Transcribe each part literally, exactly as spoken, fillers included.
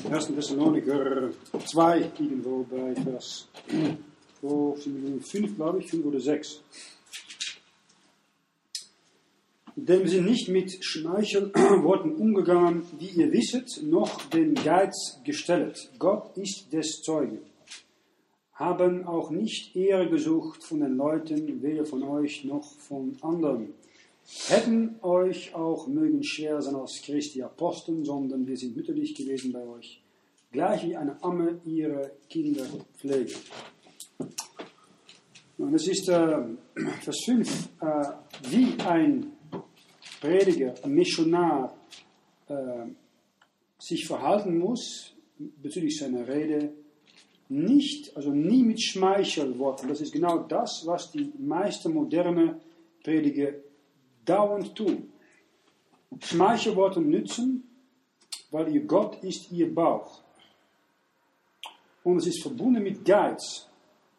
ersten Thessaloniker zwei, irgendwo bei Vers fünf, glaube ich, fünf oder sechs. Denn sind nicht mit Schmeichelworten umgegangen, wie ihr wisset, noch den Geiz gestellt. Gott ist des Zeugen. Haben auch nicht Ehre gesucht von den Leuten, weder von euch noch von anderen. Hätten euch auch mögen schwer sein als Christi Aposteln, sondern wir sind mütterlich gewesen bei euch, gleich wie eine Amme ihre Kinder pflegt. Und es ist äh, Vers fünf, äh, wie ein Prediger, ein Missionar äh, sich verhalten muss bezüglich seiner Rede, nicht, also nie mit Schmeichelworten. Das ist genau das, was die meisten moderne Prediger dauernd tun. Schmeichelworte nützen, weil ihr Gott ist ihr Bauch. Und es ist verbunden mit Geiz.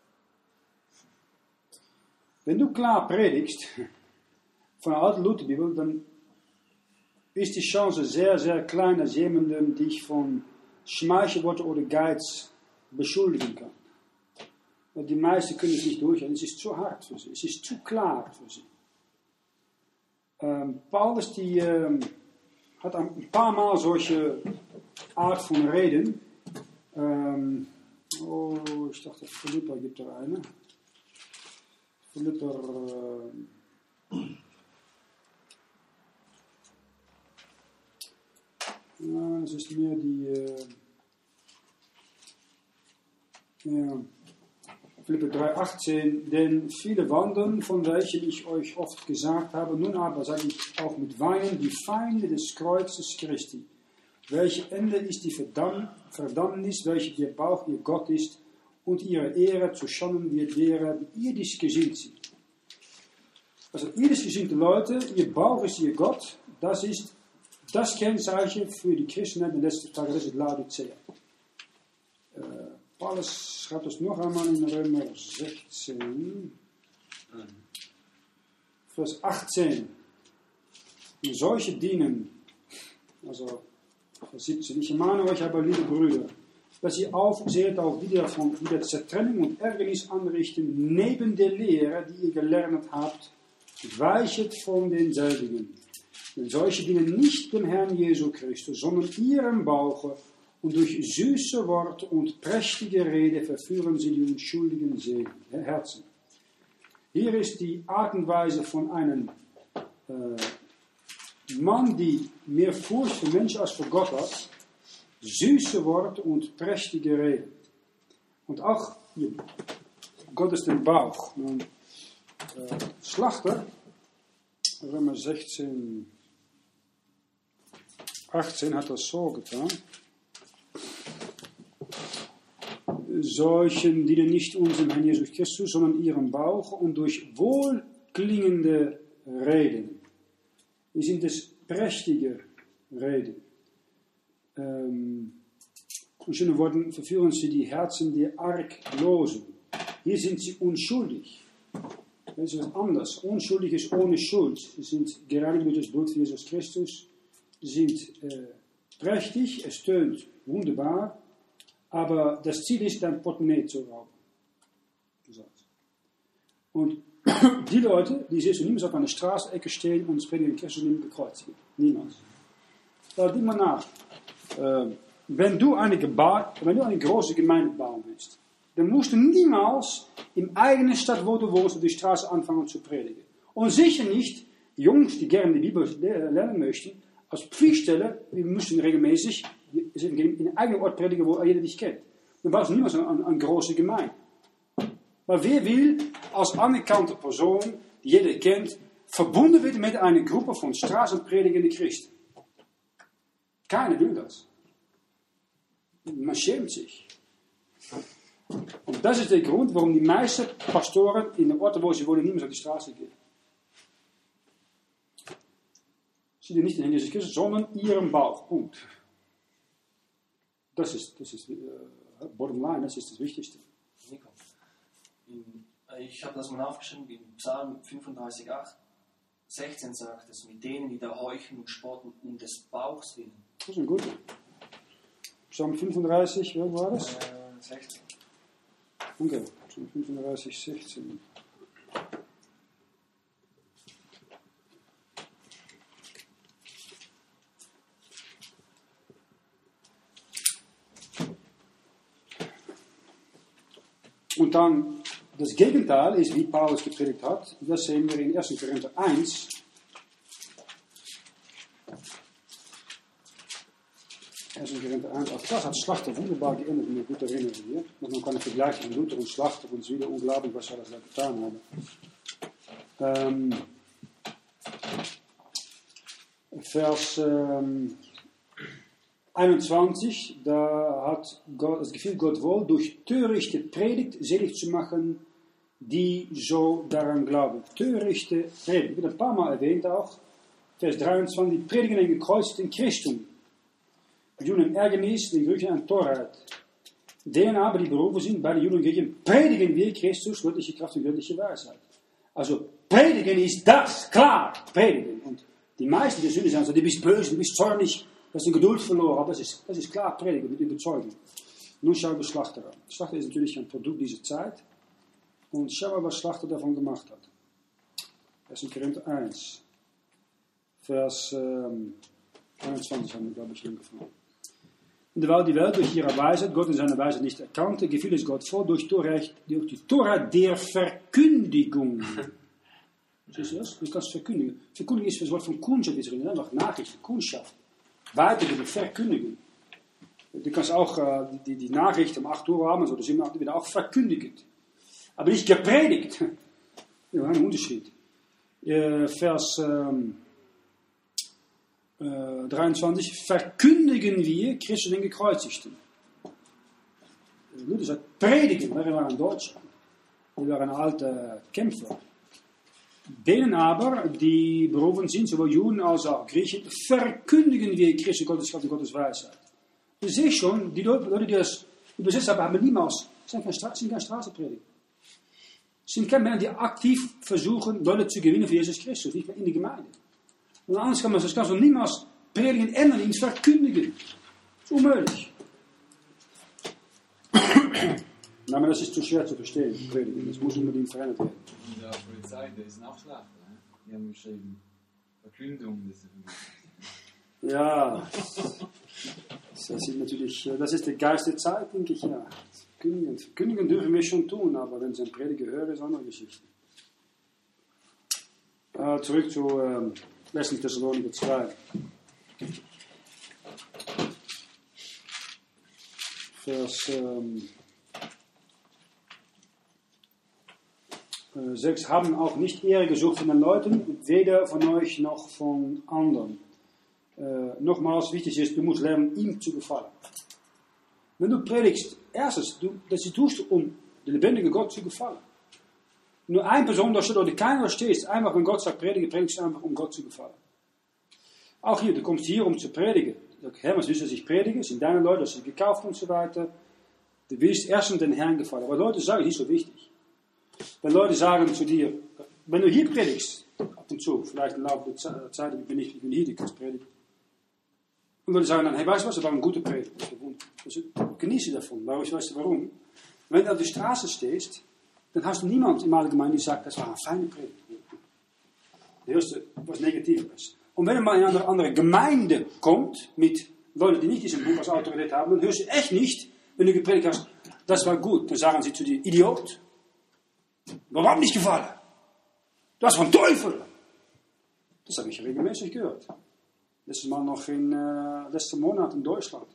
Wenn du klar predigst von der alten Lutherbibel, dann ist die Chance sehr, sehr klein, dass jemandem dich von Schmeichelworten oder Geiz beschuldigen kann. Weil die meisten können es nicht durchhalten. Es ist zu hart für sie. Es ist zu klar für sie. Ähm, Paulus die, ähm, hat ein paar Mal solche Art von Reden. Ähm, oh, ich dachte, Philippa gibt da eine. Philippa. Äh, ja, das ist mehr die. Äh, ja. Philipper drei, achtzehn, denn viele wandeln, von welchen ich euch oft gesagt habe, nun aber sage ich auch mit Weinen, die Feinde des Kreuzes Christi, welche Ende ist die Verdamm, Verdammnis, welche ihr Bauch ihr Gott ist, und ihre Ehre zu Schanden wird derer, die irdisch gesinnt sind. Also irdisch gesinnte Leute, ihr Bauch ist ihr Gott, das ist das Kennzeichen für die Christen in den letzten Tagen, das ist Laodicea. Äh, Paulus schreibt das noch einmal in Römer sechzehn, Vers achtzehn. Und solche dienen, also Vers siebzehn, ich ermahne euch aber, liebe Brüder, dass ihr aufseht auf die der, von, die der Zertrennung und Ärgernis anrichten, neben der Lehre, die ihr gelernt habt, weichet von denselbigen. Denn solche dienen nicht dem Herrn Jesu Christus, sondern ihrem Bauche, und durch süße Worte und prächtige Rede verführen sie die unschuldigen Seelen, Herzen. Hier ist die Art und Weise von einem äh, Mann, die mehr Furcht für Menschen als für Gott hat, süße Worte und prächtige Rede. Und auch hier, Gott ist der Bauch. Und, äh, Schlachter, Römer sechzehn, achtzehn hat das so getan. Solchen dienen nicht unserem Herrn Jesus Christus, sondern ihrem Bauch und durch wohlklingende Reden. Hier sind es prächtige Reden. Ähm, in schönen Worten verführen sie die Herzen der Arglosen. Hier sind sie unschuldig. Das ist anders. Unschuldig ist ohne Schuld. Sie sind gereinigt durch das Blut Jesus Christus. Sie sind äh, prächtig, es tönt wunderbar. Aber das Ziel ist, dein Portemonnaie zu rauben. Und die Leute, die siehst du niemals auf einer Straßenecke stehen und springen in Christus und bekreuzigen. Niemals. Schau dir mal nach. Äh, wenn, du eine Geba- wenn du eine große Gemeinde bauen willst, dann musst du niemals im eigenen Stadt, wo du wohnst, auf die Straße anfangen zu predigen. Und sicher nicht die Jungs, die gerne die Bibel lernen möchten, als Pflichtstelle, wir müssen regelmäßig in den eigenen Ort predigen, wo jeder dich kennt. Dann baust du niemals eine, eine große Gemeinde. Maar wer will als anerkannte Person, die jeder kennt, verbunden werden mit einer Gruppe von straßenpredigenden Christen? Keiner will das. Man schämt sich. Und das ist der Grund, warum die meisten Pastoren in den Orten, wo sie wohnen, niemals auf die Straße gehen. Sie dienen nicht in Jesus Christus, sondern ihrem Bauch. Punkt. Das ist, das ist uh, bottom line, das ist das Wichtigste. Nico, in, ich habe das mal aufgeschrieben, in Psalm fünfunddreißig, acht, sechzehn sagt es, mit denen, die da heucheln und spotten, um des Bauchs willen. Das ist ein guter. Psalm fünfunddreißig, wie war das? Äh, sechzehn. Okay, Psalm fünfunddreißig, sechzehn. Und dann das Gegenteil ist, wie Paulus gepredigt hat. Das sehen wir in ersten Korinther eins. ersten Korinther eins. Auch das hat Schlachter wunderbar geändert, wenn ich mich gut erinnere hier. Und man kann es vergleichen mit Luther und Schlachter und es ist wieder unglaublich, was sie alles da getan haben. Ähm, Vers ähm, einundzwanzig, da hat Gott, es gefiel Gott wohl, durch törichte Predigt selig zu machen, die so daran glauben. Törichte Predigt. Ich habe ein paar Mal erwähnt auch. Vers dreiundzwanzig, die predigen ein gekreuzigten Christum. Die Juden Ärgernis, die Griechen an Torheit. Denen aber, die berufen sind, bei den Juden und Griechen, predigen wir Christus, göttliche Kraft und göttliche Weisheit. Also, predigen ist das, klar, predigen. Und die meisten der Sünder sagen so, du bist böse, du bist zornig, du hast die Geduld verloren, aber das ist, das ist klar, predigen mit Überzeugung. Nun schauen wir Schlachter an. Schlachter ist natürlich ein Produkt dieser Zeit. Und schau mal, was Schlachter davon gemacht hat. ersten Korinther eins, Vers ähm, einundzwanzig haben wir, glaube ich, angefangen. Und weil die Welt durch ihre Weisheit, Gott in seiner Weisheit nicht erkannte, gefiel es Gott vor, durch, durch die Tora der Verkündigung. Siehst du das? Du kannst verkündigen. Verkündigen ist das Wort von Kundschaft, ist drin, einfach Nachrichten, Kundschaft. Weitergeben, verkündigen. Du kannst auch äh, die, die Nachrichten um acht Uhr haben, so, das sind wieder auch verkündigt. Aber nicht gepredigt. Ja, ein Unterschied. Äh, Vers ähm, äh, dreiundzwanzig. Verkündigen wir Christus den Gekreuzigten. Luther sagt, predigen. Wir waren Deutsche. Wir waren alte Kämpfer. Denen aber, die berufen sind, sowohl Juden als auch Griechen, verkündigen wir Christus Gottes Kraft und Gottes Weisheit. Du siehst schon, die Leute, die das übersetzt haben, haben niemals, sind keine, Stra sind keine Straßenprediger. Sind keine Männer, die aktiv versuchen, Leute zu gewinnen für Jesus Christus, nicht mehr in die Gemeinde. Und anders kann man das kannst du niemals predigen, ändern, ihn verkündigen. Das ist unmöglich. Na, aber das ist zu schwer zu verstehen, predigen. Das muss unbedingt verändert werden. In der Polizei, der ist ein Nachschlachter. Ne? Die haben geschrieben, Verkündung des Evangeliums. Ja, das ist natürlich, das ist der Geist der Zeit, denke ich, ja. Verkündigen, verkündigen dürfen wir schon tun, aber wenn sie einen Prediger hören, ist eine andere Geschichte. Äh, zurück zu ähm, ersten Thessalonicher zwei. Vers ähm, äh, sechs. Haben auch nicht Ehre gesucht von den Leuten, weder von euch noch von anderen. Äh, nochmals, wichtig ist, du musst lernen, ihm zu gefallen. Wenn du predigst, erstens, du, das tust du, um den lebendigen Gott zu gefallen. Nur eine Person da steht oder keiner da stehst, einfach wenn Gott sagt predigen, predigst du einfach, um Gott zu gefallen. Auch hier, du kommst hier, um zu predigen. Du sagst, Herr, was willst du, dass ich predige? Das sind deine Leute, das sind gekauft und so weiter. Du willst erstens den Herrn gefallen. Aber Leute sagen, das ist nicht so wichtig. Wenn Leute sagen zu dir, wenn du hier predigst, ab und zu, vielleicht im Laufe der Zeit, ich bin, nicht, ich bin hier, du kannst predigen. Und Leute sagen dann, hey, weißt du was, das war ein guter Predigt. Also, genieße davon. Weißt du warum? Wenn du auf der Straße stehst, dann hast du niemand in meiner Gemeinde, die sagt, das war eine feine Predigt. Du hörst was Negatives. Und wenn du mal in eine andere Gemeinde kommt, mit Leuten, die nicht diesen Buch als Autorität haben, dann hörst du echt nicht, wenn du gepredigt hast, das war gut. Dann sagen sie zu dir, Idiot. Warum hat nicht gefallen? Das war ein Teufel. Das habe ich regelmäßig gehört. Letztes Mal noch in äh, letzten Monat in Deutschland.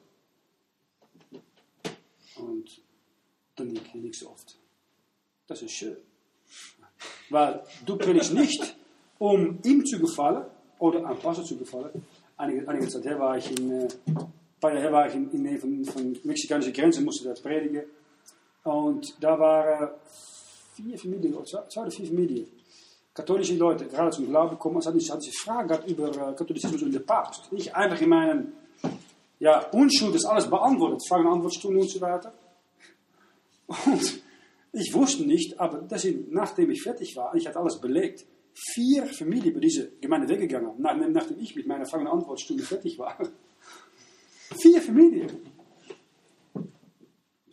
Und dann denke ich nicht so oft. Das ist schön. Weil du predigst nicht, um ihm zu gefallen oder einem Pastor zu gefallen. Einige, einige Zeit her war ich in, äh, ein paar Jahre her war ich in, in, in von, von mexikanischen Grenzen, musste da predigen. Und da waren vier Familien, oder zwei, zwei oder vier Familien. Katholische Leute, gerade zum Glauben kommen, es hat sich Fragen gehabt über äh, Katholizismus und den Papst. Nicht einfach in meinen ja, Unschuld das alles beantwortet, Fragen und Antwortstunden und so weiter. Und ich wusste nicht, aber das ist, nachdem ich fertig war, ich hatte alles belegt, vier Familien bei dieser Gemeinde weggegangen, nach, nachdem ich mit meiner Fragen und Antwortstunde fertig war. Vier Familien.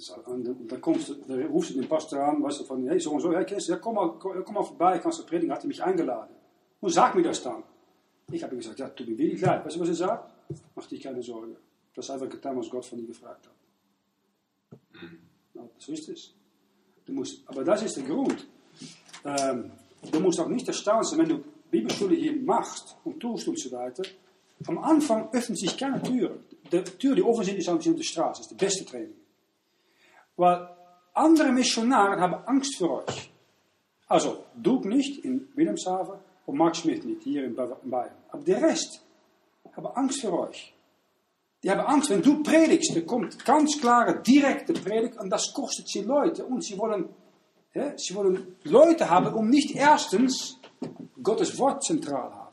Und dann, kommst du, dann rufst du den Pastor an, weißt du, von, hey, so und so, hey, Christ, ja, komm mal, komm mal vorbei, kannst du predigen, hat er mich eingeladen. Und sag mir das dann. Ich habe gesagt, ja, tut mir wirklich leid. Weißt du, was er sagt? Mach dich keine Sorge. Das ist einfach getan, was Gott von dir gefragt hat. Ja, so ist es. Du musst, aber das ist der Grund. Ähm, du musst auch nicht erstaunt sein, wenn du Bibelschule hier machst und tust und so weiter. Am Anfang öffnet sich keine Tür. Die Tür, die offen sind, ist auf der Straße. Das ist die beste Training. Weil andere Missionare haben Angst für euch. Also, Duke nicht in Wilhelmshaven und Mark Schmidt nicht hier in Bayern. Aber der Rest haben Angst für euch. Die haben Angst, wenn du predigst, da kommt ganz klare, direkte Predigt und das kostet sie Leute. Und sie wollen, ja, sie wollen Leute haben, um nicht erstens Gottes Wort zentral haben.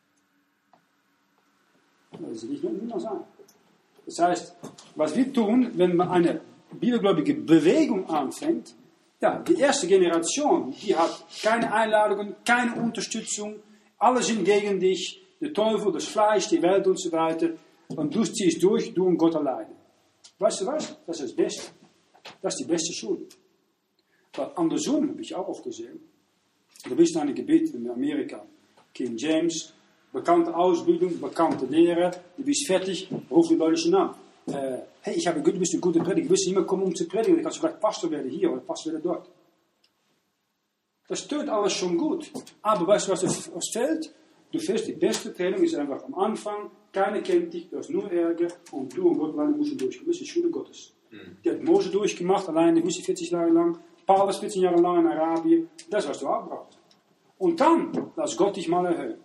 Das ist nicht nur sein. Das heißt, was wir tun, wenn man eine bibelgläubige Bewegung anfängt, ja, die erste Generation, die hat keine Einladungen, keine Unterstützung, alle sind gegen dich, der Teufel, das Fleisch, die Welt und so weiter, und du ziehst durch, du und Gott alleine. Weißt du was? Das ist das Beste. Das ist die beste Schule. Weil andersrum habe ich auch oft gesehen, du bist in einem Gebiet in Amerika, King James, bekannte Ausbildung, bekannte Lehre, du bist fertig, ruf die Leute schon an. Äh, hey, ich habe gehört, du bist ein guter Prediger, du wirst nicht mehr kommen, um zu predigen, dann kannst du vielleicht Pastor werden hier oder Pastor werden dort. Das tut alles schon gut. Aber weißt du, was, was fehlt? Du fährst die beste Training, ist einfach am Anfang, keiner kennt dich, du hast nur Ärger und du und Gott alleine müssen durchkommen. Das ist die Schule Gottes. Mhm. Die hat Mose durchgemacht, alleine, vierzig Jahre lang, Paulus vierzehn Jahre lang in Arabien. Das, was du auch brauchst. Und dann, lass Gott dich mal erhöhen.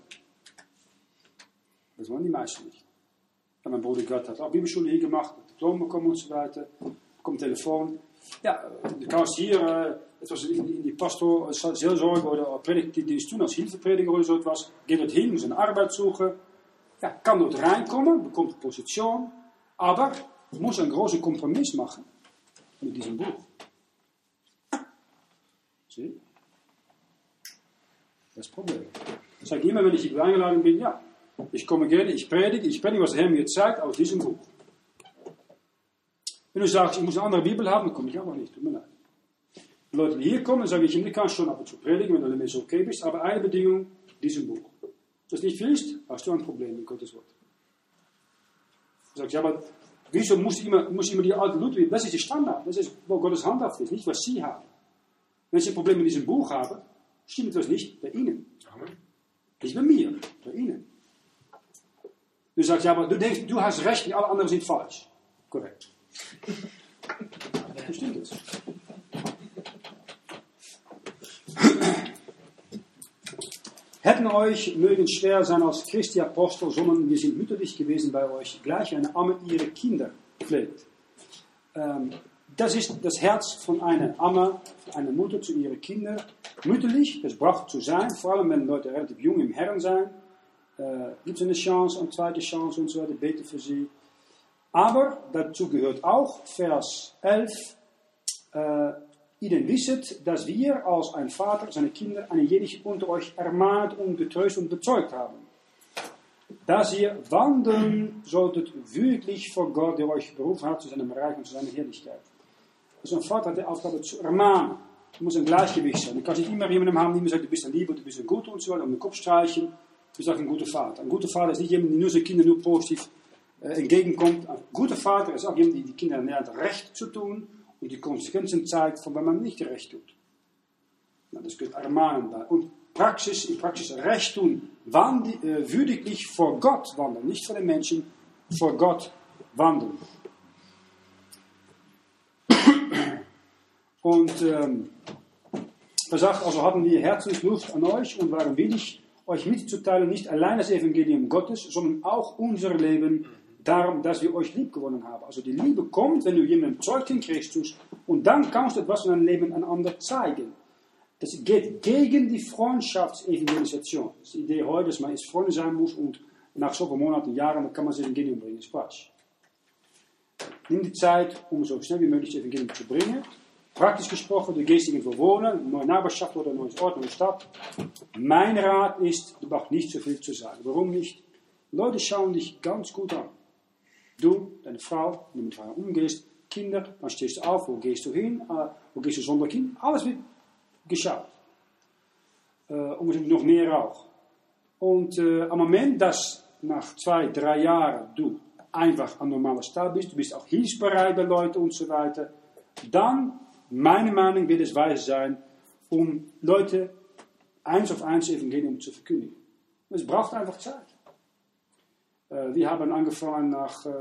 Das wollen die meisten nicht. Ja, mein Bruder Gott hat auch Bibelschule hier gemacht, hat Diplom bekommen und so weiter, kommt Telefon. Ja, du kannst hier, äh, etwas in, in die Pastor, Seelsorge oder Predigtdienst tun als Hilfeprediger oder so etwas. Geht dort hin, muss eine Arbeit suchen. Ja, kann dort reinkommen, bekommt eine Position, aber muss einen großen Kompromiss machen mit diesem Buch. Sieh? Das ist das Problem. Ich sage immer, wenn ich hier eingeladen bin, ja, ich komme gerne, ich predige, ich predige, was der Herr mir zeigt, aus diesem Buch. Wenn du sagst, ich muss eine andere Bibel haben, dann komme ich auch nicht, tut mir leid. Die Leute, die hier kommen, sage ich, du kannst schon ab und zu predigen, wenn du damit so okay bist, aber eine Bedingung, diesem Buch. Wenn das nicht willst, hast du ein Problem mit Gottes Wort. Du sagst, ja, aber wieso muss immer, muss immer die alte Ludwig, das ist die Standard, das ist, wo Gottes Handhaft ist, nicht was sie haben. Wenn sie ein Problem mit diesem Buch haben, stimmt das nicht bei ihnen. Nicht bei mir, bei ihnen. Du sagst, ja, aber du denkst, du hast recht und alle anderen sind falsch. Korrekt. Stimmt das? Hätten euch mögen schwer sein als Christi Apostel, sondern wir sind mütterlich gewesen bei euch, gleich eine Amme ihre Kinder pflegt. Ähm, das ist das Herz von einer Amme, einer Mutter zu ihren Kindern. Mütterlich, das braucht zu sein, vor allem wenn Leute relativ jung im Herrn sind. Äh, gibt es eine Chance, eine zweite Chance und so weiter, bete für sie. Aber dazu gehört auch Vers elf, äh, ihr denn wisset, dass wir als ein Vater seine Kinder eine jede unter euch ermahnt und getröstet und bezeugt haben. Dass ihr wandeln solltet wirklich vor Gott, der euch berufen hat zu seinem Reich und zu seiner Herrlichkeit. Also ein Vater hat die Aufgabe zu ermahnen. Es muss ein Gleichgewicht sein. Du kannst nicht immer jemandem haben, die immer sagt, du bist ein Lieber, du bist ein Guter und so weiter, um den Kopf streichen. Du sagst ein guter Vater. Ein guter Vater ist nicht jemand, der nur seinen Kindern nur positiv äh, entgegenkommt. Ein guter Vater ist auch jemand, der die Kinder lernt, Recht zu tun und die Konsequenzen zeigt, von wenn man nicht Recht tut. Ja, das gehört ermahnen bei. Und Praxis, in Praxis Recht tun, wand, äh, würdiglich vor Gott wandeln. Nicht vor den Menschen, vor Gott wandeln. Und ähm, er sagt, also hatten wir Herzenslust an euch und waren willig, euch mitzuteilen, nicht allein das Evangelium Gottes, sondern auch unser Leben, darum, dass wir euch lieb gewonnen haben. Also die Liebe kommt, wenn du jemanden zeugt in Christus und dann kannst du etwas von deinem Leben an anderen zeigen. Das geht gegen die Freundschaftsevangelisation. Das ist die Idee heute, dass man jetzt Freunde sein muss und nach so vielen Monaten, Jahren, kann man das Evangelium bringen. Das ist Quatsch. Nimm die Zeit, um so schnell wie möglich das Evangelium zu bringen. Praktisch gesprochen, du gehst irgendwo wohnen, eine neue Nachbarschaft oder ein neues Ort, eine neue Stadt. Mein Rat ist, du brauchst nicht so viel zu sagen. Warum nicht? Leute schauen dich ganz gut an. Du, deine Frau, wenn du mit Frau umgehst, Kinder, dann stehst du auf, wo gehst du hin, äh, wo gehst du Sonntag hin, alles wird geschaut. Äh, und noch mehr auch. Und äh, am Moment, dass nach zwei, drei Jahren du einfach ein normaler Stall bist, du bist auch hilfsbereit bei Leuten und so weiter, dann, meine Meinung, wird es weise sein, um Leute eins auf eins Evangelium zu verkündigen. Es braucht einfach Zeit. Äh, wir haben angefangen nach, äh,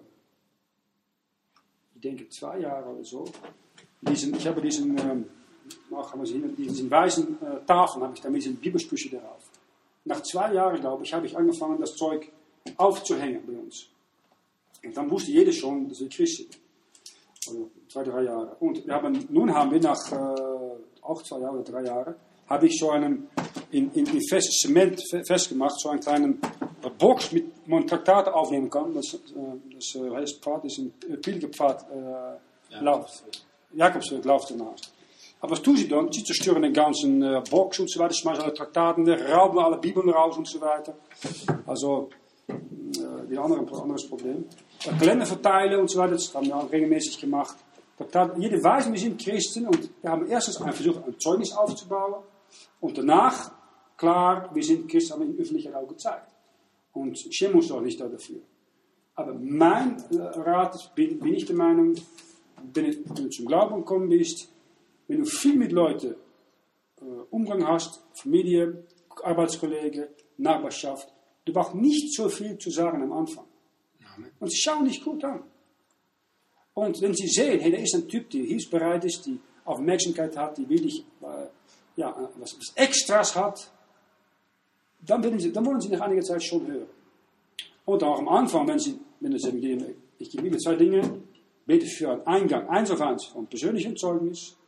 ich denke, zwei Jahren oder so. Diesen, ich habe diesen, ähm, haben wir sehen, diesen weißen äh, Tafeln, habe ich da mit diesen Bibelsprüche darauf. Nach zwei Jahren, glaube ich, habe ich angefangen, das Zeug aufzuhängen bei uns. Und dann wusste jeder schon, dass wir Christen sind. Also zwei, drei Jahre. Und wir haben, nun haben wir nach äh, auch zwei Jahren oder drei Jahren, habe ich so einen, in, in, in festes Zement festgemacht, so einen kleinen äh, Box, mit wo man Traktate aufnehmen kann. Das, äh, das äh, heißt Pfad, das ist ein äh, Pilgerpfad, äh, Lauf. Jakobsweg läuft ernaast. Aber was tun sie dann? Sie zerstören den ganzen äh, Box und so weiter, schmeißen alle Traktaten weg, rauben alle Bibeln raus und so weiter. Also, äh, wieder andere, ein anderes Problem. Äh, Kalender verteilen und so weiter, das haben wir auch regelmäßig gemacht. Traktaten, jeder weiß, wir sind Christen und wir haben erstens versucht, ein Zeugnis aufzubauen und danach, klar, wir sind Christen, haben wir in öffentlicher auch gezeigt. Und schämen uns doch nicht dafür. Aber mein äh, Rat, bin, bin ich der Meinung, wenn du, wenn du zum Glauben gekommen bist, wenn du viel mit Leuten äh, Umgang hast, Familie, Arbeitskollegen, Nachbarschaft, du brauchst nicht so viel zu sagen am Anfang. Und sie schauen dich gut an. Und wenn sie sehen, hey, da ist ein Typ, der hilfsbereit ist, die Aufmerksamkeit hat, die wirklich äh, ja, was, was Extras hat, dann, werden sie, dann wollen sie nach einiger Zeit schon hören. Und auch am Anfang, wenn sie, wenn sie sagen, ich gebe mir zwei Dinge, bete für einen Eingang, eins auf eins, von persönlichem Zeugnis,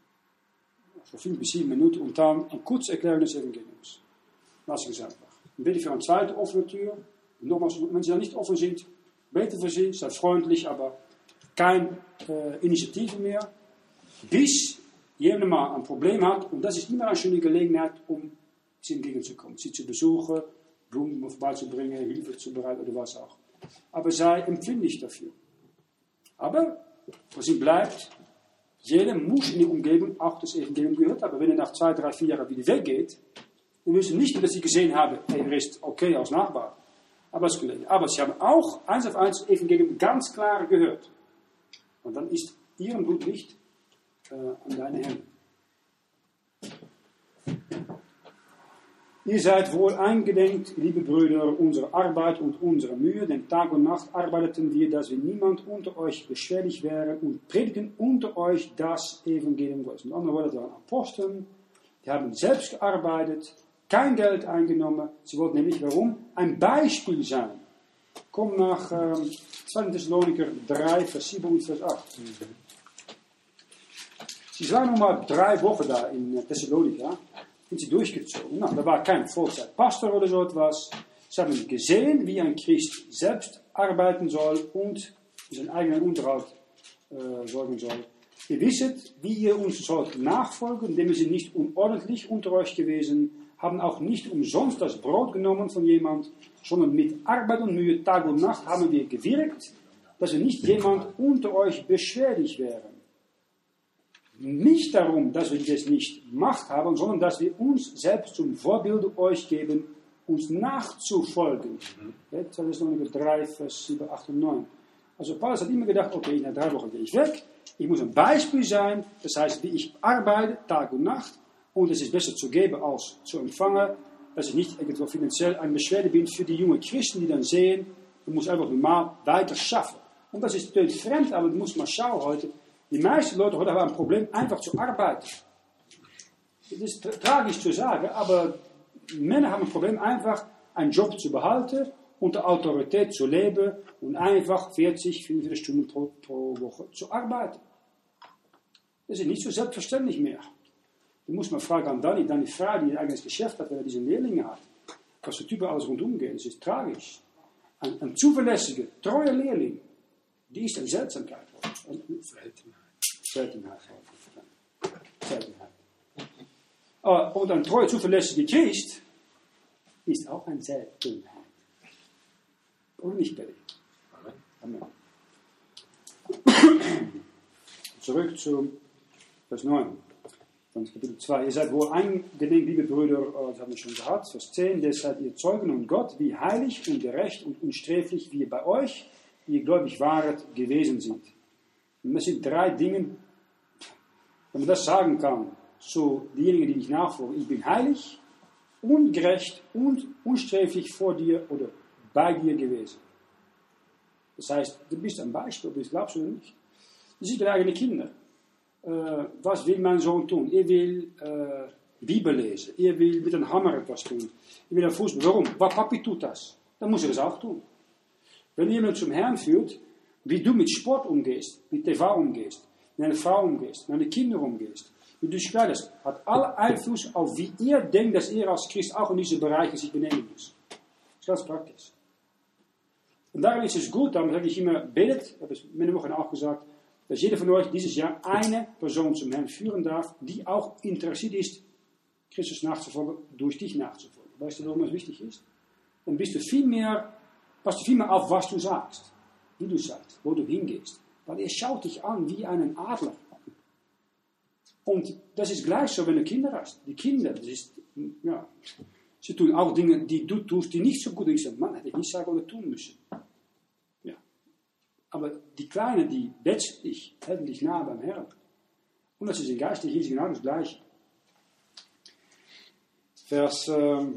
so fünf bis sieben Minuten, und dann eine kurze Erklärung des Evangeliums. Lass ich es einfach. Und bete für eine zweite offene Tür. Und nochmals, wenn sie da nicht offen sind, bete für sie, seid freundlich, aber keine äh, Initiative mehr, bis jemand mal ein Problem hat, und das ist immer eine schöne Gelegenheit, um sie entgegenzukommen, sie zu besuchen, Blumen vorbeizubringen, Hilfe zu bereiten oder was auch. Aber sei empfindlich dafür. Aber, was ihm bleibt, jeder muss in die Umgebung auch das Evangelium gehört haben. Wenn er nach zwei, drei, vier Jahren wieder weggeht, dann müssen nicht nur, dass sie gesehen haben, er ist okay als Nachbar, aber als Kollege. Aber sie haben auch eins auf eins das Evangelium ganz klar gehört. Und dann ist ihr Blut nicht äh, an deine Hände. Ihr seid wohl eingedenk, liebe Brüder, unserer Arbeit und unserer Mühe, denn Tag und Nacht arbeiteten wir, dass wir niemand unter euch beschwerlich wären und predigen unter euch das Evangelium Gottes. Mit anderen Worten, das waren Aposteln, die haben selbst gearbeitet, kein Geld eingenommen. Sie wollten nämlich, warum? Ein Beispiel sein. Komm nach ähm, zweiter Thessaloniker drei, Vers sieben und Vers acht. Sie waren noch mal drei Wochen da in Thessalonika. Sind sie durchgezogen. Nou, da war kein Vollzeitpastor oder so etwas. Sie haben gesehen, wie ein Christ selbst arbeiten soll und seinen eigenen Unterhalt äh, sorgen soll. Ihr wisst, wie ihr uns sollt nachfolgen, denn wir sind nicht unordentlich unter euch gewesen, haben auch nicht umsonst das Brot genommen von jemand, sondern mit Arbeit und Mühe, Tag und Nacht haben wir gewirkt, dass wir nicht jemand unter euch beschwerlich wären. Nicht darum, dass wir das nicht Macht haben, sondern dass wir uns selbst zum Vorbild euch geben, uns nachzufolgen. Mhm. Das ist noch drei, Vers sieben, acht und neun. Also Paulus hat immer gedacht, okay, nach drei Wochen gehe ich weg. Ich muss ein Beispiel sein, das heißt, wie ich arbeite, Tag und Nacht. Und es ist besser zu geben als zu empfangen, dass ich nicht irgendwo finanziell eine Beschwerde bin für die jungen Christen, die dann sehen, du musst einfach normal weiter schaffen. Und das ist natürlich fremd, aber du musst mal schauen heute. Die meisten Leute heute haben ein Problem, einfach zu arbeiten. Das ist tragisch zu sagen, aber Männer haben ein Problem, einfach einen Job zu behalten, unter Autorität zu leben und einfach vierzig, fünfundvierzig Stunden pro, pro Woche zu arbeiten. Das ist nicht so selbstverständlich mehr. Du musst mal fragen an Dani, Dani Frau, die ein eigenes Geschäft hat, wenn er diese Lehrlinge hat. Was für Typen alles rundum gehen, das ist tragisch. Ein, ein zuverlässiger, treuer Lehrling, die ist eine Seltenheit. Seltenheit. Seltenheit. Seltenheit. Uh, und ein treuer, zuverlässiger Christ ist auch eine Seltenheit. Und nicht bei dir. Amen. zurück zu Vers neun. Dann Kapitel zwei. Ihr seid wohl eingedenk, liebe Brüder, das haben wir schon gehabt, Vers zehn, deshalb ihr Zeugen und Gott, wie heilig und gerecht und unsträflich wir bei euch, die ihr gläubig waret, gewesen sind. Und das sind drei Dinge, wenn man das sagen kann, zu denjenigen, die dich nachfolgen, ich bin heilig, ungerecht und unsträflich vor dir oder bei dir gewesen. Das heißt, du bist ein Beispiel, das glaubst du nicht. Du siehst deine eigenen Kinder. Äh, was will mein Sohn tun? Er will äh, Bibel lesen. Er will mit einem Hammer etwas tun. Er will ein Fußball. Warum? Weil Papi tut das. Dann muss er das auch tun. Wenn jemand zum Herrn führt, wie du mit Sport umgehst, mit T V umgehst, mit einer Frau umgehst, mit deinen Kindern umgehst, wie du dich kleidest, hat alle Einfluss auf, wie ihr denkt, dass ihr als Christ auch in diese Bereiche sich benehmen muss. Das ist ganz praktisch. Und darum ist es gut, darum sage ich immer, betet, das habe ich meine Woche auch gesagt, dass jeder von euch dieses Jahr eine Person zum Herrn führen darf, die auch interessiert ist, Christus nachzufolgen, durch dich nachzufolgen. Weißt du, warum das wichtig ist? Dann bist du viel mehr, passt du viel mehr auf, was du sagst, wie du sagst, wo du hingehst. Weil er schaut dich an wie einen Adler. Und das ist gleich so, wenn du Kinder hast. Die Kinder, das ist, ja, sie tun auch Dinge, die du tust, die nicht so gut sind. Man hätte ich nicht sagen oder tun müssen. Ja. Aber die Kleinen, die letztlich halten dich nah beim Herrn. Und das ist in geistlich ist genau das Gleiche. Vers ähm,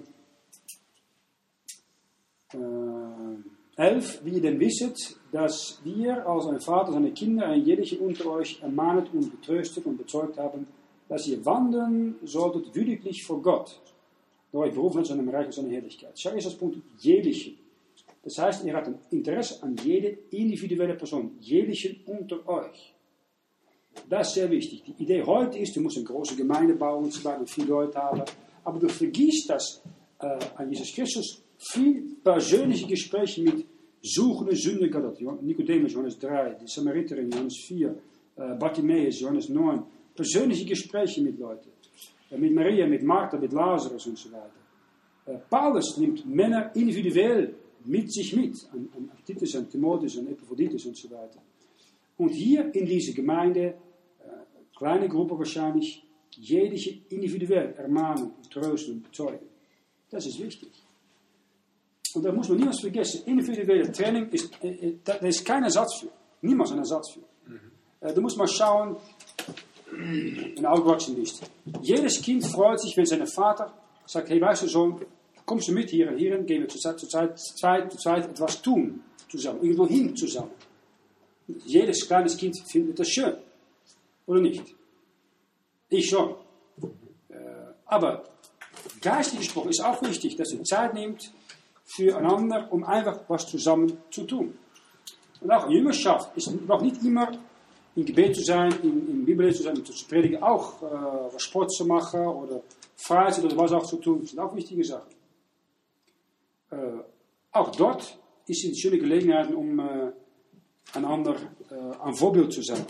äh, elf. Wie ihr denn wisset, dass wir als ein Vater seine Kinder, ein jeder unter euch ermahnet und getröstet und bezeugt haben, dass ihr wandeln solltet würdiglich vor Gott, der euch berufen hat zu einem Reich und seiner Herrlichkeit. Schau erst das Punkt, jeglichen. Das heißt, ihr habt ein Interesse an jede individuelle Person, jeglichen unter euch. Das ist sehr wichtig. Die Idee heute ist, du musst eine große Gemeinde bauen und so weiter und viele Leute haben, aber du vergisst, dass äh, an Jesus Christus viel persönliche Gespräche mit suchenden Sünder gehad. Nicodemus, Johannes drei, die Samariterin, Johannes vier, äh, Bartimäus, Johannes neun. Persönliche Gespräche mit Leuten. Äh, mit Maria, mit Martha, mit Lazarus und so weiter. Äh, Paulus nimmt Männer individuell mit sich mit. An, an Titus, an Timotheus, an Epaphroditus und so weiter. Und hier in dieser Gemeinde, äh, kleine Gruppe wahrscheinlich, jede individuell ermahnen, trösten und bezeugen. Das ist wichtig. Und da muss man niemals vergessen, individuelle Training ist, äh, da ist kein Ersatz für. Niemals ein Ersatz für. Mhm. Äh, du musst mal schauen, in der Aufwachsenliste. Jedes Kind freut sich, wenn sein Vater sagt, hey, weißt du Sohn, kommst du mit hier und hierhin, gehen wir zur Zeit, zur Zeit, Zeit, zur Zeit etwas tun zusammen, irgendwo hin zusammen. Jedes kleines Kind findet das schön. Oder nicht? Ich schon. Äh, aber geistlich gesprochen ist auch wichtig, dass du Zeit nimmst füreinander, um einfach was zusammen zu tun. Und auch Jüngerschaft ist noch nicht immer in Gebet zu sein, in, in Bibel zu sein, zu predigen, auch äh, Sport zu machen oder Freizeit oder was auch zu tun. Das sind auch wichtige Sachen. Äh, auch dort ist es eine schöne Gelegenheit, um äh, einander äh, ein Vorbild zu sein.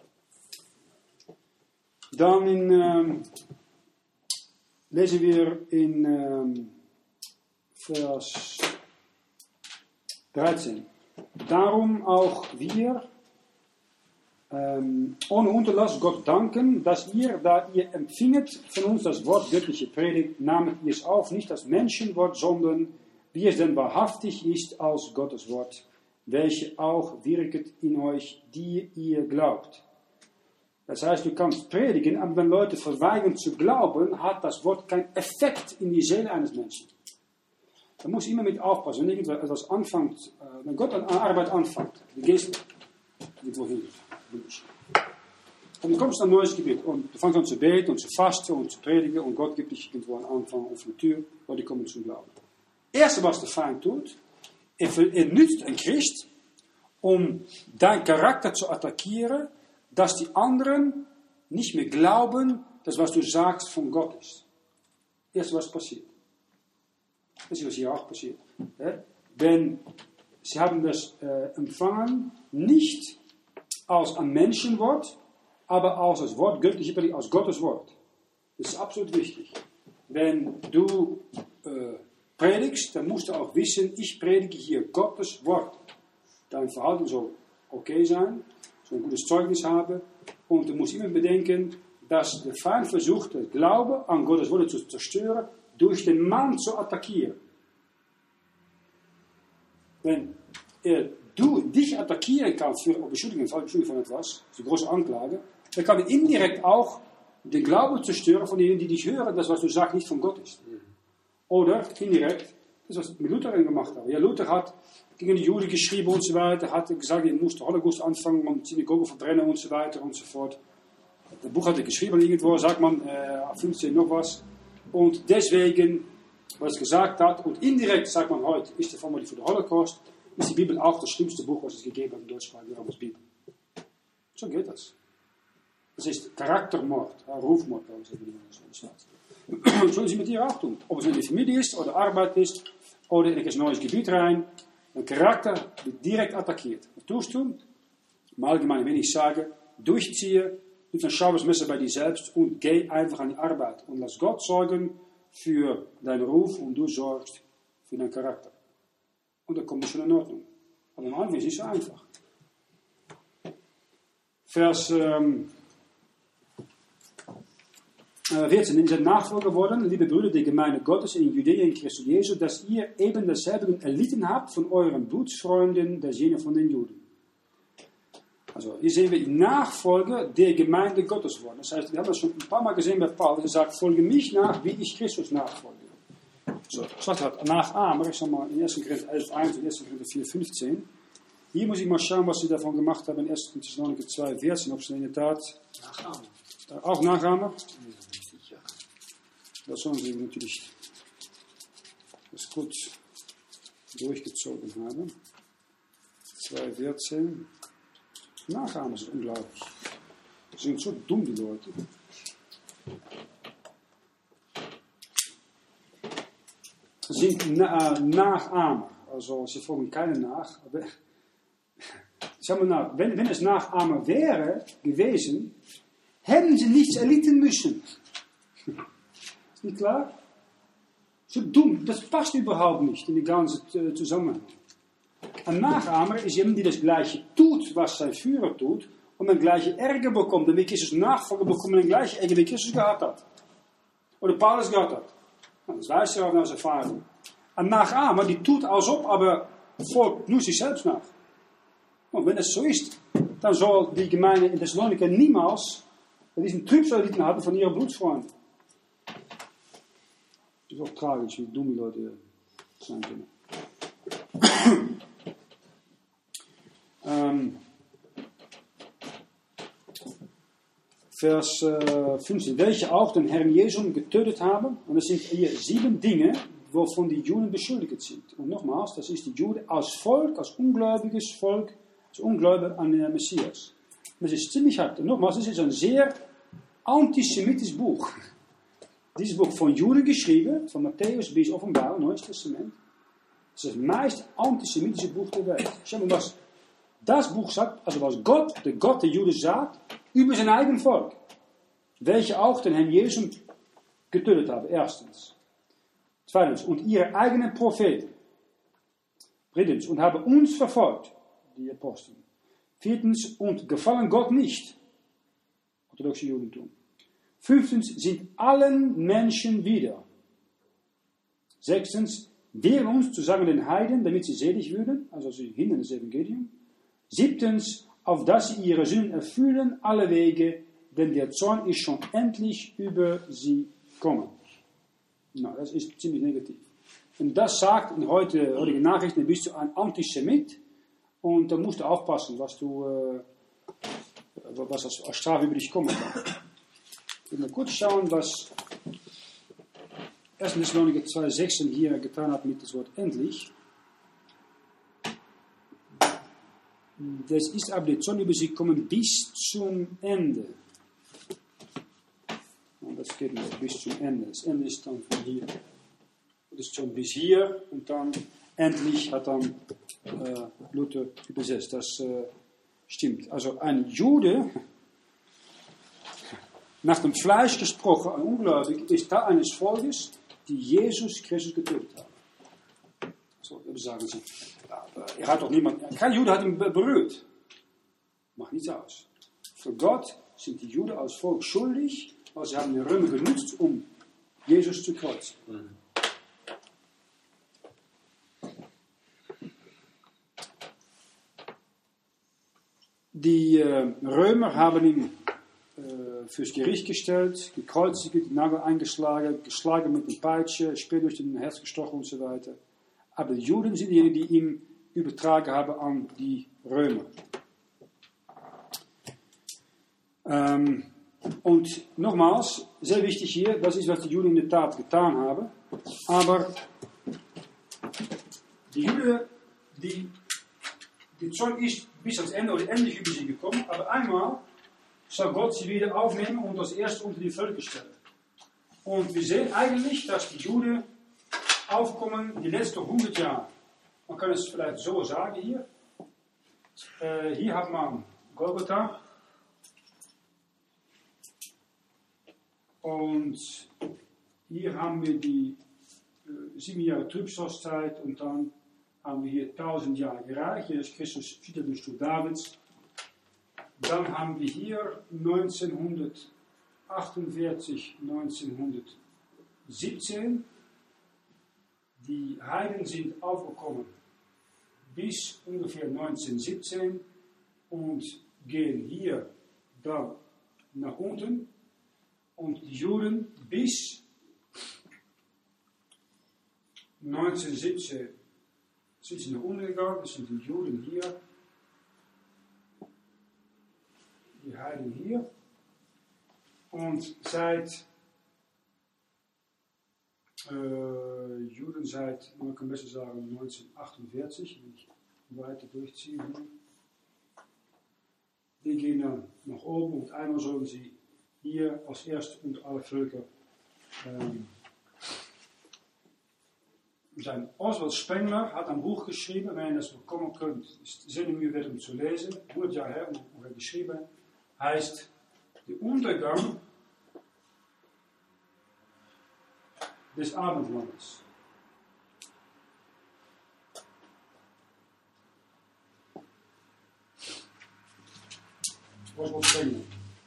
Dann in, ähm, lesen wir in ähm, Vers dreizehn. Darum auch wir ähm, ohne Unterlass Gott danken, dass ihr, da ihr empfinget von uns das Wort göttliche Predigt, nahmet ihr es auf, nicht als Menschenwort, sondern wie es denn wahrhaftig ist als Gottes Wort, welche auch wirket in euch, die ihr glaubt. Das heißt, du kannst predigen, aber wenn Leute verweigern zu glauben, hat das Wort keinen Effekt in die Seele eines Menschen. Da muss immer mit aufpassen. Wenn irgendetwas anfängt, äh, wenn Gott an Arbeit anfängt, du gehst irgendwo hin. Und du kommst an ein neues Gebiet und du fängst an zu beten und zu fasten und zu predigen und Gott gibt dich irgendwo einen Anfang auf eine Tür, wo die kommen zum Glauben. Das Erste, was der Feind tut, er, er nützt ein Christ, um dein Charakter zu attackieren, dass die anderen nicht mehr glauben, dass was du sagst von Gott ist. Das Erste, was passiert. Das ist, was hier auch passiert. Wenn sie haben das äh, empfangen, nicht als ein Menschenwort, aber als das Wort göttliche Predigt, als Gottes Wort. Das ist absolut wichtig. Wenn du äh, predigst, dann musst du auch wissen, ich predige hier Gottes Wort. Dein Verhalten soll okay sein, soll ein gutes Zeugnis haben, Und du musst immer bedenken, dass der Feind versucht, den Glaube an Gottes Wort zu zerstören, durch den Mann zu attackieren. Wenn er du, dich attackieren kann für Beschuldigung von etwas, so eine große Anklage, dann kann er indirekt auch den Glauben zerstören von denen, die dich hören, dass was du sagst nicht von Gott ist. Oder indirekt, das was mit Luther gemacht hat. Ja, Luther hat gegen die Juden geschrieben und so weiter, hat gesagt, er musste Holocaust anfangen und Synagogen verbrennen und so weiter und so fort. Das Buch hat er geschrieben irgendwo, sagt man, äh, fünfzehn noch was. Und deswegen, was er gesagt hat, und indirekt sagt man heute, ist der Formulier für den Holocaust, ist die Bibel auch das schlimmste Buch, was es gegeben hat im deutschsprachigen Raum als Bibel. So geht das. Das ist Charaktermord, ja, Rufmord, glaube ich, so sollen sie mit dir auch tun. Ob es in der Familie ist, oder Arbeit ist, oder in ein neues Gebiet rein. Ein Charakter wird direkt attackiert. Was tust du? Im Allgemeinen, wenn ich sage, durchziehe, nimm ein scharfes Messer bei dir selbst und geh einfach an die Arbeit. Und lass Gott sorgen für deinen Ruf und du sorgst für deinen Charakter. Und dann kommt es schon in Ordnung. Aber am Anfang ist es nicht so einfach. Vers ähm, vierzehn. Denn ihr seid Nachfolger geworden, liebe Brüder der Gemeinde Gottes in Judäa in Christus Jesus, dass ihr eben dasselbe erlitten habt von euren Blutsfreunden, der Jene von den Juden. Also hier sehen wir die Nachfolger der Gemeinde Gottes worden. Das heißt, wir haben das schon ein paar Mal gesehen bei Paulus, er sagt, folge mich nach, wie ich Christus nachfolge. So, was hat Nachahmen, ich sag mal in ersten Korinther elf eins und ersten Korinther vier fünfzehn. Hier muss ich mal schauen, was sie davon gemacht haben in ersten Thessaloniker zwei vierzehn, ob sie in der Tat Nachahmen. Äh, auch Nachahmen. Das sollen sie natürlich das gut durchgezogen haben. zwei vierzehn. Nachahmen ist unglaublich. Sie sind so dumm, die Leute. Sie sind na, äh, Nachahmer. Also sie folgen keine nach. Aber, sag mal nach, wenn, wenn es Nachahmer wäre gewesen, hätten sie nichts erlitten müssen. Ist nicht klar? So dumm, das passt überhaupt nicht in die ganze äh, Zusammenhang. Ein Nachahmer ist jemand, die das Gleiche tut, was sein Führer tut, und den gleiche Ärger bekommt, damit Christus Nachfolger bekommt, den gleichen Ärger, wie Christus gehabt hat. Oder Paulus gehabt hat. Das weiß er auch aus Erfahrung. Ein Nachahmer, die tut alsof, aber folgt nur sich selbst nach. Und wenn es so ist, dann soll die Gemeinde in Thessalonika niemals diesen Trübsal erlitten haben von ihren Blutsfreunden. Das ist auch tragisch, wie dumm die Leute sein können. ähm, Vers äh, fünfzehn. Welche auch den Herrn Jesus getötet haben. Und das sind hier sieben Dinge, wovon die Juden beschuldigt sind. Und nochmals, das ist die Juden als Volk, als ungläubiges Volk, als Ungläubiger an den Messias. Und das ist ziemlich hart. Und nochmals, das ist ein sehr antisemitisches Buch. Dieses Buch von Juden geschrieben, von Matthäus bis Offenbarung, Neues Testament. Das ist das meist antisemitische Buch der Welt. Schau mal, was das Buch sagt, also was Gott, der Gott der Juden sagt, über sein eigen Volk. Welche auch den Herrn Jesus getötet haben, erstens. Zweitens, und ihre eigenen Propheten. Drittens, und haben uns verfolgt, die Apostel. Viertens, und gefallen Gott nicht. Orthodoxe Judentum. Fünftens, sind allen Menschen wieder. Sechstens, wehren uns zu sagen den Heiden, damit sie selig würden, also sie hindern das Evangelium. Siebtens, auf dass sie ihre Sünden erfüllen, alle Wege, denn der Zorn ist schon endlich über sie gekommen. Na, das ist ziemlich negativ. Und das sagt in heute, heutige Nachrichten, bist du ein Antisemit und da musst du aufpassen, was du, äh, was als, als Strafe über dich kommen kann. Ich will mal kurz schauen, was ersten Thessaloniker zwei sechzehn hier getan hat mit dem Wort endlich. Das ist aber der Zorn über sie kommen bis zum Ende. Und das geht nicht bis zum Ende. Das Ende ist dann von hier. Das ist schon bis hier und dann endlich hat dann äh, Luther übersetzt. Das äh, stimmt. Also ein Jude, nach dem Fleisch gesprochen, ein Ungläubig, ist da eines Volkes, die Jesus Christus getötet haben. So, sagen sie. Er hat doch niemand, kein Jude hat ihn berührt. Macht nichts aus. Für Gott sind die Juden als Volk schuldig, weil sie haben den Römer genutzt, um Jesus zu kreuzen. Mhm. Die äh, Römer haben ihn äh, fürs Gericht gestellt, gekreuzigt, die Nagel eingeschlagen, geschlagen mit der Peitsche, Speer durch den Herz gestochen und so weiter. Aber die Juden sind diejenigen, die ihm übertragen haben an die Römer. Ähm, und nochmals, sehr wichtig hier, das ist, was die Juden in der Tat getan haben. Aber die Juden, die, die Zorn ist bis ans Ende oder endlich über sie gekommen, aber einmal soll Gott sie wieder aufnehmen und als erste unter die Völker stellen. Und wir sehen eigentlich, dass die Juden aufkommen die letzten hundert Jahre. Man kann es vielleicht so sagen hier. Äh, hier hat man Golgotha. Und hier haben wir die äh, sieben Jahre Trübsalzeit und dann haben wir hier tausend Jahre gereicht. Hier ist Christus wieder den Stuhl Davids. Dann haben wir hier neunzehnhundertachtundvierzig, neunzehnhundertsiebzehn. Die Heiden sind aufgekommen bis ungefähr neunzehnhundertsiebzehn und gehen hier dann nach unten. Und die Juden bis neunzehnhundertsiebzehn sind sie nach unten gegangen. Das sind die Juden hier. Die Heiden hier. Und seit äh, Juden seit, man kann besser sagen, neunzehnhundertachtundvierzig, wenn ich weiter durchziehe. Die gehen dann nach oben und einmal sollen sie hier als erste unter alle Völker ähm, sein. Oswald Spengler hat ein Buch geschrieben, wenn ihr das bekommen könnt, ist sehr mühe wert, um zu lesen, hundert Jahre her, und er geschrieben, heißt der Untergang des Abendlandes. Oswald Spengler.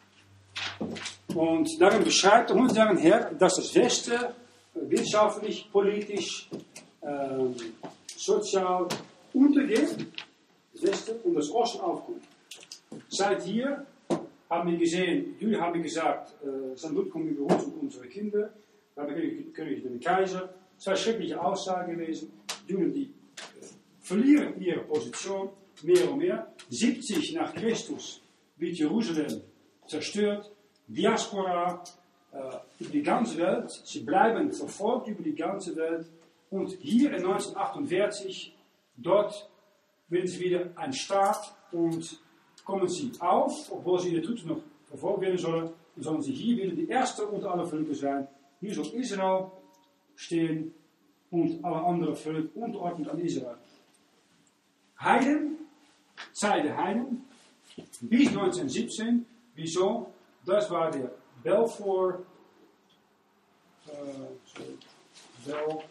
Und darin beschreibt er hundert Jahre her, dass das Westen wirtschaftlich, politisch, äh, sozial untergeht, das Westen, und das Osten aufkommt. Seit hier haben wir gesehen, Juden haben gesagt, äh, sein Blut kommt über uns und unsere Kinder, wir haben König den Kaiser. Zwei schreckliche Aussagen gewesen. Juden, die äh, verlieren ihre Position mehr und mehr. siebzig nach Christus wird Jerusalem zerstört. Diaspora äh, über die ganze Welt. Sie bleiben verfolgt über die ganze Welt. Und hier in neunzehnhundertachtundvierzig, dort werden sie wieder ein Staat und kommen sie auf, obwohl sie in der Zukunft noch verfolgt werden sollen, dann sollen sie hier wieder die Erste unter alle Völker sein. Hier soll Israel stehen und alle anderen Völker unterordnet an Israel. Heiden, Zeit der Heiden, bis neunzehnhundertsiebzehn, wieso? Das war der Balfour, äh, sorry, Balfour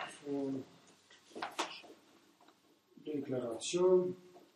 Deklaration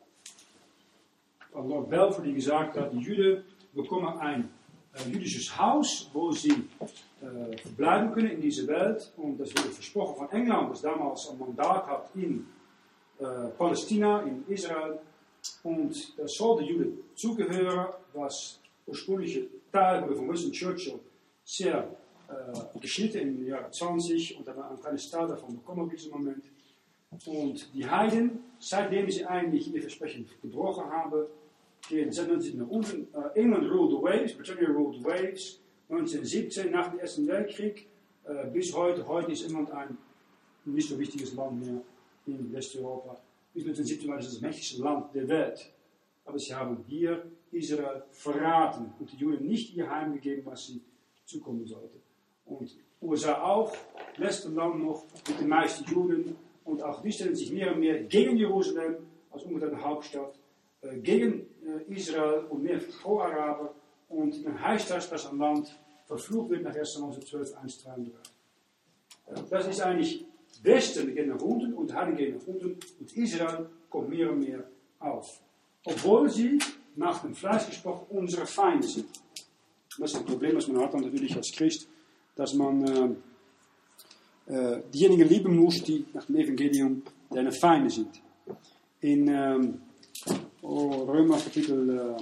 von Lord Balfour, die gesagt hat, die Juden bekommen ein äh, jüdisches Haus, wo sie äh, verbleiben können in dieser Welt. Und das wurde versprochen von England, das damals ein Mandat hat in äh, Palästina, in Israel. Und das soll den Juden zugehören, was ursprüngliche Teil wurde von Winston Churchill sehr äh, geschnitten im Jahr zwanzig und da war ein kleines Teil davon bekommen in diesem Moment. Und die Heiden, seitdem sie eigentlich ihr Versprechen gebrochen haben, gehen seit neunzehn nach unten. Uh, England ruled the waves, Britannia ruled the waves. neunzehnhundertsiebzehn, nach dem Ersten Weltkrieg, uh, bis heute, heute ist England ein nicht so wichtiges Land mehr in Westeuropa. Bis neunzehnhundertsiebzehn war es das mächtigste Land der Welt. Aber sie haben hier Israel verraten und die Juden nicht ihr Heim gegeben, was sie zukommen sollte. Und U S A auch, letzte Land noch mit den meisten Juden. Und auch die stellen sich mehr und mehr gegen Jerusalem als ungetrennte Hauptstadt, äh, gegen äh, Israel und mehr Pro-Araber. Und dann heißt das, dass ein Land verflucht wird nach erster Mose zwölf, eins bis dreiunddreißig. Äh, das ist eigentlich Westen geht nach unten und Heiden gehen nach unten und Israel kommt mehr und mehr auf. Obwohl sie nach dem Fleisch gesprochen, unsere Feinde sind. Das ist ein Problem, das man hat dann natürlich als Christ, dass man äh, äh, diejenigen lieben muss, die nach dem Evangelium deine Feinde sind. In ähm, oh, Römer Kapitel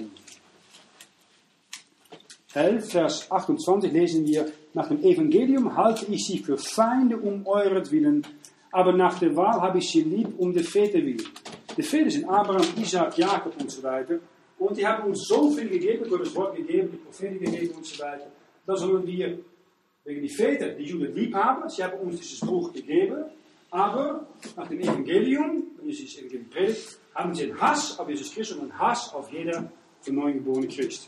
äh, elf, Vers achtundzwanzig lesen wir, nach dem Evangelium halte ich sie für Feinde um euretwillen, aber nach der Wahl habe ich sie lieb um der Väter willen. Die Väter sind Abraham, Isaac, Jakob und so weiter. Und die haben uns so viel gegeben, durch das Wort gegeben, die Propheten gegeben und so weiter. Da sollen wir wegen die Väter, die Juden lieb haben. Sie haben uns dieses Buch gegeben. Aber nach dem Evangelium, wenn Jesus Evangelium predigt, haben sie einen Hass auf Jesus Christus und einen Hass auf jeder von neugeborenen Christ.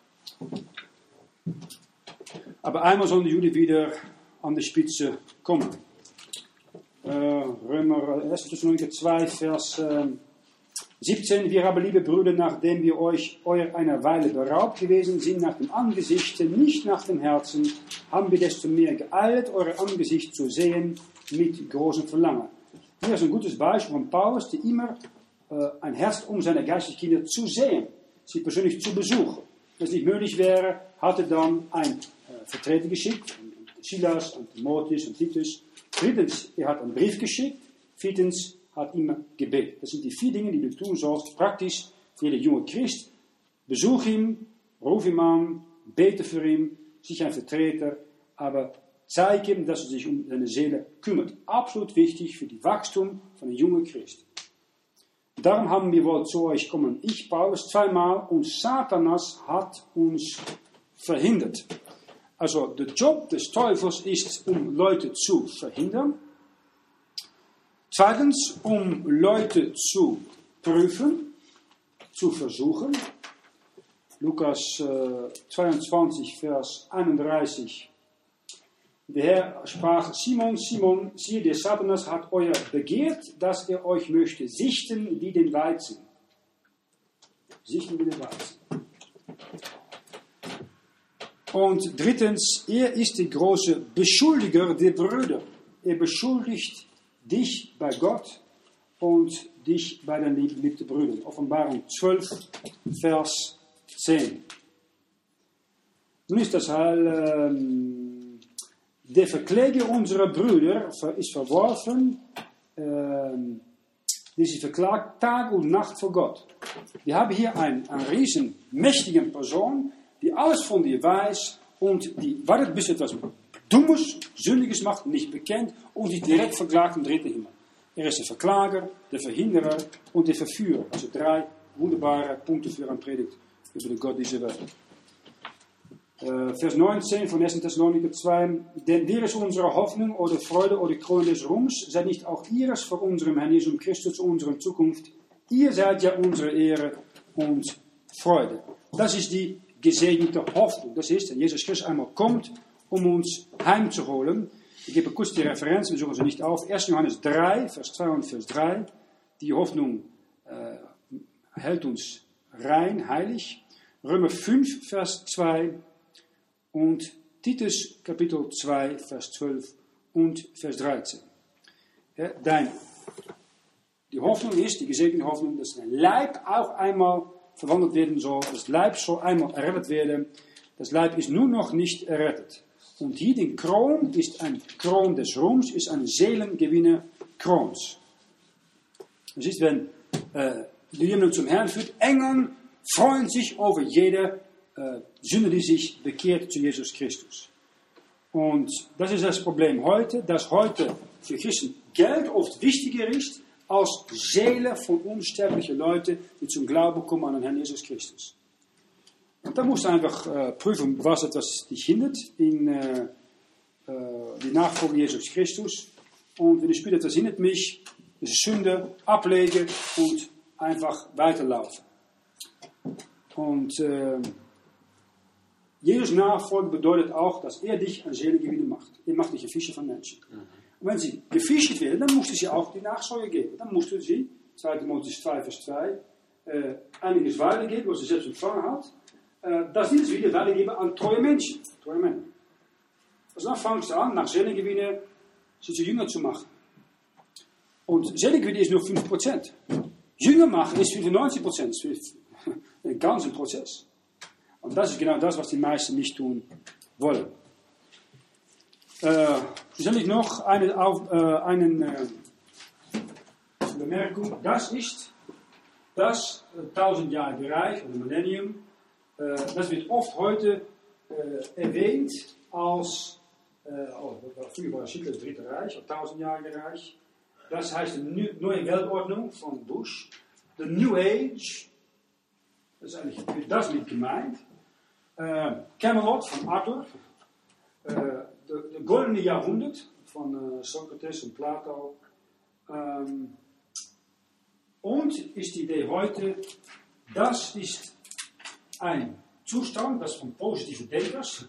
Aber einmal sollen die Juden wieder an die Spitze kommen. Äh, Römer erster Thessalonicher zwei, Vers äh, siebzehn. Wir aber, liebe Brüder, nachdem wir euch euer einer Weile beraubt gewesen sind, nach dem Angesicht, nicht nach dem Herzen, haben wir desto mehr geeilt, euer Angesicht zu sehen, mit großem Verlangen. Hier ist ein gutes Beispiel von Paulus, der immer äh, ein Herz um seine geistlichen Kinder zu sehen, sie persönlich zu besuchen. Wenn es nicht möglich wäre, hat er dann einen äh, Vertreter geschickt, Silas, an Timotheus und Titus. Drittens, er hat einen Brief geschickt. Viertens, hat immer gebetet. Das sind die vier Dinge, die du tun sollst, praktisch für jeden junge Christ. Besuch ihn, ruf ihn an, bete für ihn, sich ein Vertreter, aber zeig ihm, dass er sich um seine Seele kümmert. Absolut wichtig für das Wachstum von einem jungen Christ. Darum haben wir wohl zu euch kommen, ich, Paulus, zweimal, und Satanas hat uns verhindert. Also der Job des Teufels ist, um Leute zu verhindern. Zweitens, um Leute zu prüfen, zu versuchen. Lukas äh, zweiundzwanzig, Vers einunddreißig. Der Herr sprach, Simon, Simon, siehe, der Satanas hat euer begehrt, dass er euch möchte sichten wie den Weizen. Sichten wie den Weizen. Und drittens, er ist der große Beschuldiger der Brüder. Er beschuldigt dich bei Gott und dich bei deinen geliebten Brüdern. Offenbarung zwölf, Vers zehn. Nun ist das halt, ähm, der Verkläger unserer Brüder ist verworfen, ähm, die sie verklagt Tag und Nacht vor Gott. Wir haben hier einen, einen riesen mächtigen Person, die alles von dir weiß und die wartet, bis etwas Dummes, Sündiges macht, nicht bekennt und die direkt verklagt im dritten Himmel. Er ist der Verklager, der Verhinderer und der Verführer. Also drei wunderbare Punkte für eine Predigt über den Gott dieser Welt. Äh, Vers neunzehn von erster Thessalonicher zwei. Denn dir ist unsere Hoffnung oder Freude oder Krone des Ruhms, sei nicht auch ihres vor unserem Herrn Jesus Christus, unserer Zukunft. Ihr seid ja unsere Ehre und Freude. Das ist die gesegnete Hoffnung. Das ist, wenn Jesus Christus einmal kommt, um uns heimzuholen. Ich gebe kurz die Referenz, wir suchen sie nicht auf. erster Johannes drei, Vers zwei und Vers drei. Die Hoffnung äh, hält uns rein, heilig. Römer fünf, Vers zwei und Titus Kapitel zwei, Vers zwölf und Vers dreizehn. Ja, dein, die Hoffnung ist, die gesegnete Hoffnung, dass dein Leib auch einmal verwandelt werden soll. Das Leib soll einmal errettet werden. Das Leib ist nur noch nicht errettet. Und hier die Kron ist ein Kron des Ruhms, ist ein Seelengewinner Krons. Das ist, wenn äh, jemand zum Herrn führt, Engel freuen sich über jede äh, Sünde, die sich bekehrt zu Jesus Christus. Und das ist das Problem heute, dass heute für Christen Geld oft wichtiger ist als Seele von unsterblichen Leuten, die zum Glauben kommen an den Herrn Jesus Christus. Und da musst du einfach äh, prüfen, was etwas dich hindert in äh, äh, die Nachfolge Jesus Christus. Und wenn du spürst, das hindert mich, das ist Sünde, ablegen und einfach weiterlaufen. Und äh, Jesus Nachfolge bedeutet auch, dass er dich an Seelengewinner macht. Er macht dich ein Fischer von Menschen. Mhm. Und wenn sie gefischt werden, dann musst du sie auch die Nachsorge geben. Dann musst du sie, zweiter Timotheus zwei, Vers zwei, äh, einiges weitergeben, was sie selbst empfangen hat. Äh, dass sie das wieder weitergeben an treue Menschen, treue Männer. Also dann fangst du an, nach Seelengewinner sie zu Jünger zu machen. Und Seelengewinner ist nur fünf Prozent. Jünger machen ist fünfundneunzig Prozent. Ein ganzer Prozess. Und das ist genau das, was die meisten nicht tun wollen. Äh, schlussendlich noch eine, auf, äh, einen, äh, Bemerkung. Das ist das äh, tausendjährige Reich oder Millennium. Äh, das wird oft heute äh, erwähnt als, äh, oh, früher war Hitler das Dritte Reich, das tausendjährige Reich. Das heißt die neue Weltordnung von Bush. The New Age. Das ist eigentlich das mit gemeint. Äh, Camelot von Arthur. Äh, Das goldene Jahrhundert von äh, Sokrates und Plato. Ähm, und ist die Idee heute, das ist ein Zustand, das von positiven Denkers,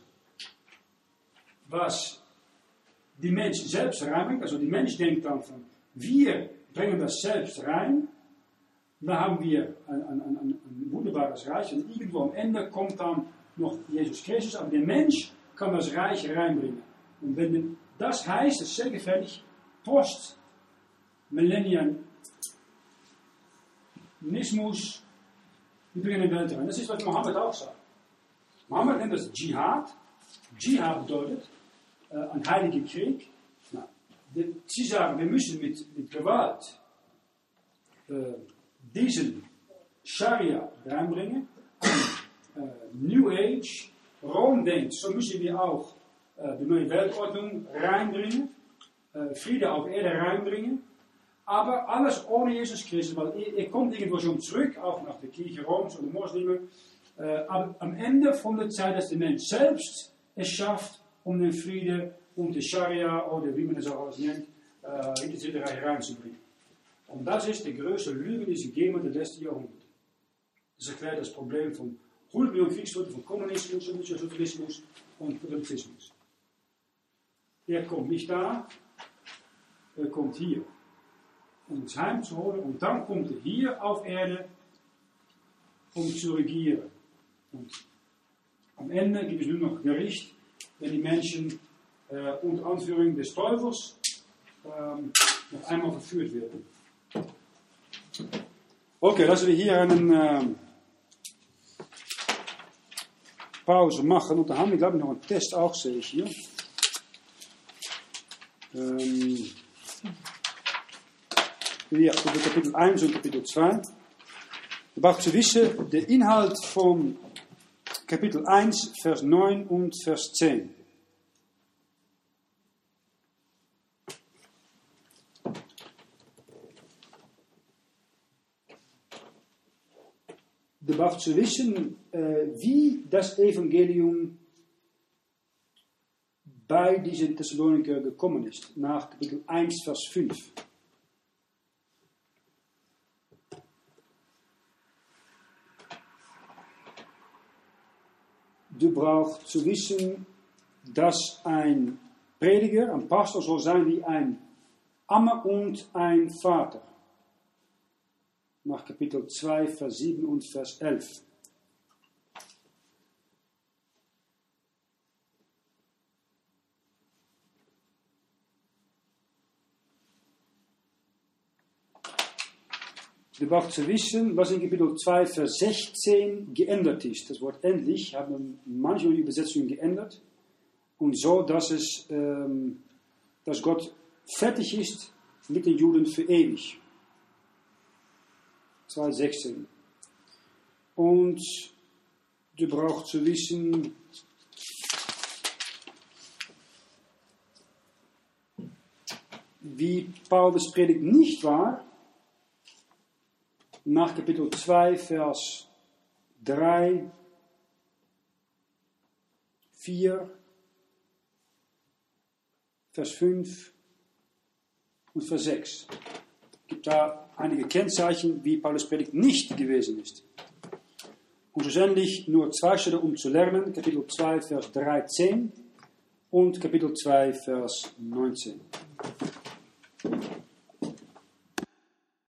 was die Menschen selbst reinbringt. Also die Mensch denkt dann von, wir bringen das selbst rein, dann haben wir ein, ein, ein, ein wunderbares Reich und irgendwo am Ende kommt dann noch Jesus Christus, aber der Mensch kann das Reich reinbringen. Und wenn das heißt, das ist sehr gefährlich, Post-Millennialismus, wir bringen die Welt rein. Das ist, was Mohammed auch sagt. Mohammed nennt das Dschihad. Dschihad bedeutet äh, ein heiliger Krieg. Na, die, sie sagen, wir müssen mit, mit Gewalt äh, diesen Scharia reinbringen. Äh, New Age, Rom denkt, so müssen wir auch äh, die neue Weltordnung reinbringen, äh, Friede auf Erde reinbringen, aber alles ohne Jesus Christus, weil er, er kommt irgendwo schon zurück, auch nach der Kirche Roms oder Moslimen, äh, aber am Ende von der Zeit, dass der Mensch selbst es schafft, um den Friede und die Scharia oder wie man es auch nennt, äh, in das Dritte Reich reinzubringen. Und das ist die größte Lüge, die sie geben in den letzten Jahrhunderten. Das erklärt das Problem von hundert Millionen Kriegstoten, von Kommunismus, Sozialismus und Katholizismus. Er kommt nicht da, er kommt hier, um uns heimzuholen, und dann kommt er hier auf Erde, um zu regieren. Und am Ende gibt es nur noch Gericht, wenn die Menschen äh, unter Anführung des Teufels ähm, noch einmal verführt werden. Okay, lassen wir hier einen ähm, Pause machen. Und dann haben wir, glaube ich, noch einen Test auch, sehe ich hier. Ähm, ja, über Kapitel eins und Kapitel zwei. Du brauchst zu wissen, der Inhalt von Kapitel eins, Vers neun und Vers zehn. Du brauchst zu wissen, äh, wie das Evangelium bei diesen Thessaloniker gekommen ist, nach Kapitel eins, Vers fünf. Du brauchst zu wissen, dass ein Prediger, ein Pastor soll sein wie ein Ammer und ein Vater. Nach Kapitel zwei, Vers sieben und Vers elf. Du brauchst zu wissen, was in Kapitel zwei, Vers sechzehn geändert ist. Das Wort endlich haben manche Übersetzungen geändert. Und so, dass, es, ähm, dass Gott fertig ist mit den Juden für ewig. zwei, sechzehn. Und du brauchst zu wissen, wie Paulus Predigt nicht war, nach Kapitel zwei, Vers drei, vier, Vers fünf und Vers sechs. Es gibt da einige Kennzeichen, wie Paulus Predigt nicht gewesen ist. Und schlussendlich nur zwei Stellen, um zu lernen, Kapitel zwei, Vers dreizehn und Kapitel zwei, Vers neunzehn.